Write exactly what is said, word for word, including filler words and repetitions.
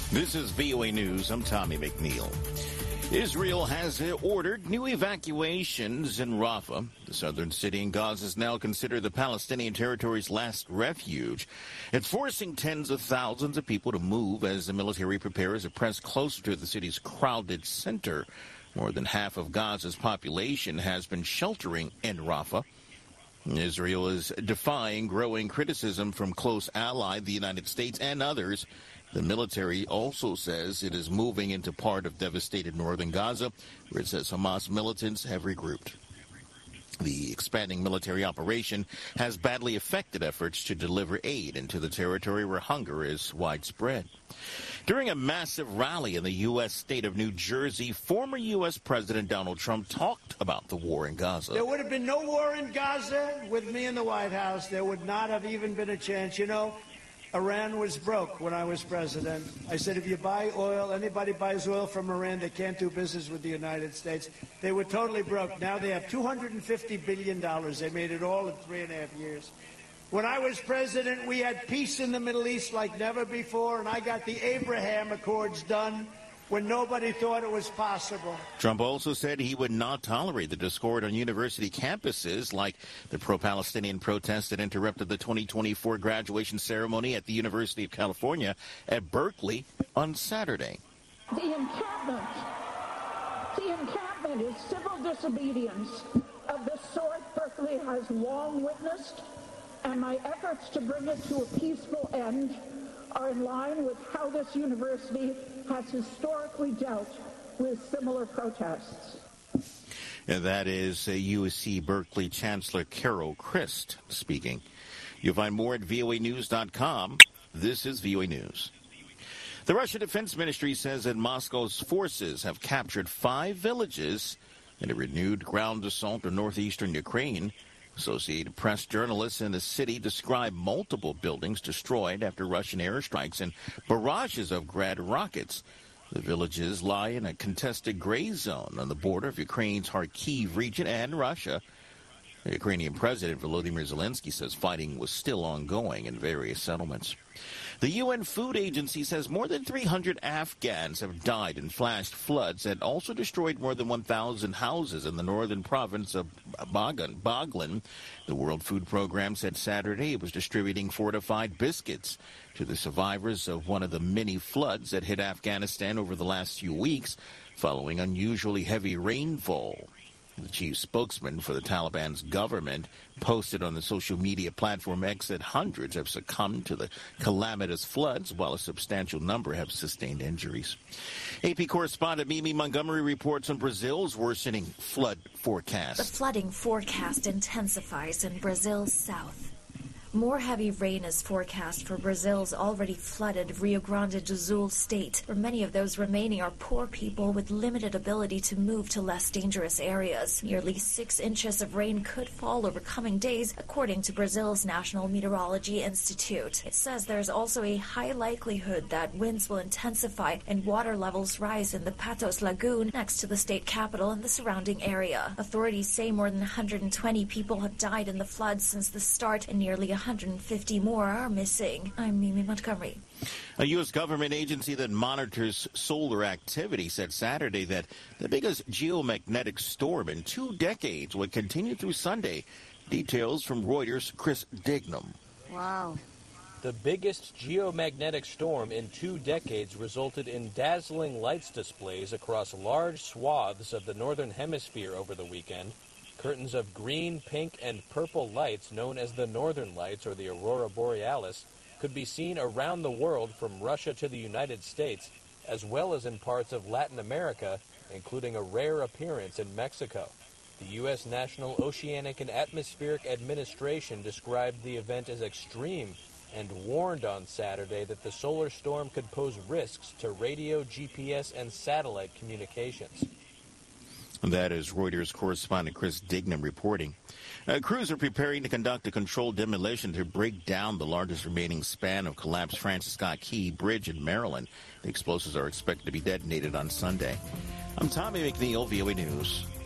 This is V O A News. I'm Tommy McNeil. Israel has ordered new evacuations in Rafah. The southern city in Gaza is now considered the Palestinian territory's last refuge. It's forcing tens of thousands of people to move as the military prepares to press closer to the city's crowded center. More than half of Gaza's population has been sheltering in Rafah. Israel is defying growing criticism from close ally, the United States, and others. The military also says it is moving into part of devastated northern Gaza, where it says Hamas militants have regrouped. The expanding military operation has badly affected efforts to deliver aid into the territory where hunger is widespread. During a massive rally in the U S state of New Jersey, former U S President Donald Trump talked about the war in Gaza. There would have been no war in Gaza with me in the White House. There would not have even been a chance. You know, Iran was broke when I was president. I said, if you buy oil, anybody buys oil from Iran, they can't do business with the United States. They were totally broke. Now they have two hundred fifty billion dollars. They made it all in three and a half years. When I was president, we had peace in the Middle East like never before, and I got the Abraham Accords done when nobody thought it was possible. Trump also said he would not tolerate the discord on university campuses, like the pro-Palestinian protests that interrupted the twenty twenty-four graduation ceremony at the University of California at Berkeley on Saturday. The encampment, the encampment is civil disobedience of the sort Berkeley has long witnessed, and my efforts to bring it to a peaceful end are in line with how this university has historically dealt with similar protests. And that is uh, U S C Berkeley Chancellor Carol Christ speaking. You'll find more at V O A news dot com. This is V O A News. The Russian Defense Ministry says that Moscow's forces have captured five villages in a renewed ground assault on northeastern Ukraine. Associated Press journalists in the city describe multiple buildings destroyed after Russian airstrikes and barrages of Grad rockets. The villages lie in a contested gray zone on the border of Ukraine's Kharkiv region and Russia. The Ukrainian President Volodymyr Zelensky says fighting was still ongoing in various settlements. The U N Food Agency says more than three hundred Afghans have died in flash floods that also destroyed more than one thousand houses in the northern province of Baghlan. The World Food Program said Saturday it was distributing fortified biscuits to the survivors of one of the many floods that hit Afghanistan over the last few weeks following unusually heavy rainfall. The chief spokesman for the Taliban's government posted on the social media platform X that hundreds have succumbed to the calamitous floods, while a substantial number have sustained injuries. A P correspondent Mimi Montgomery reports on Brazil's worsening flood forecast. The flooding forecast intensifies in Brazil's south. More heavy rain is forecast for Brazil's already flooded Rio Grande do Sul state, where many of those remaining are poor people with limited ability to move to less dangerous areas. Nearly six inches of rain could fall over coming days, according to Brazil's National Meteorology Institute. It says there's also a high likelihood that winds will intensify and water levels rise in the Patos Lagoon next to the state capital and the surrounding area. Authorities say more than one hundred twenty people have died in the floods since the start, and nearly one hundred fifty more are missing. I'm Mimi Montgomery. A U S government agency that monitors solar activity said Saturday that the biggest geomagnetic storm in two decades would continue through Sunday. Details from Reuters' Chris Dignam. Wow. The biggest geomagnetic storm in two decades resulted in dazzling lights displays across large swaths of the northern hemisphere over the weekend. Curtains of green, pink, and purple lights, known as the Northern Lights or the Aurora Borealis, could be seen around the world from Russia to the United States, as well as in parts of Latin America, including a rare appearance in Mexico. The U S National Oceanic and Atmospheric Administration described the event as extreme and warned on Saturday that the solar storm could pose risks to radio, G P S, and satellite communications. That is Reuters correspondent Chris Dignam reporting. Uh, crews are preparing to conduct a controlled demolition to break down the largest remaining span of collapsed Francis Scott Key Bridge in Maryland. The explosives are expected to be detonated on Sunday. I'm Tommy McNeil, V O A News.